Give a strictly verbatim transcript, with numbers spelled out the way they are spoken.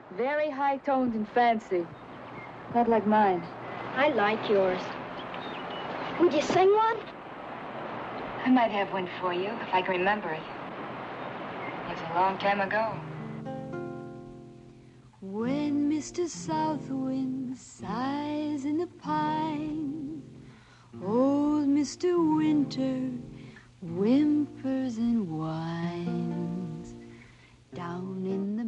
Very high-toned and fancy. Not like mine. I like yours. Would you sing one? I might have one for you, if I can remember it. It was a long time ago. When Mister Southwind sighs in the pine, old Mister Winter whimpers and whines. Down in the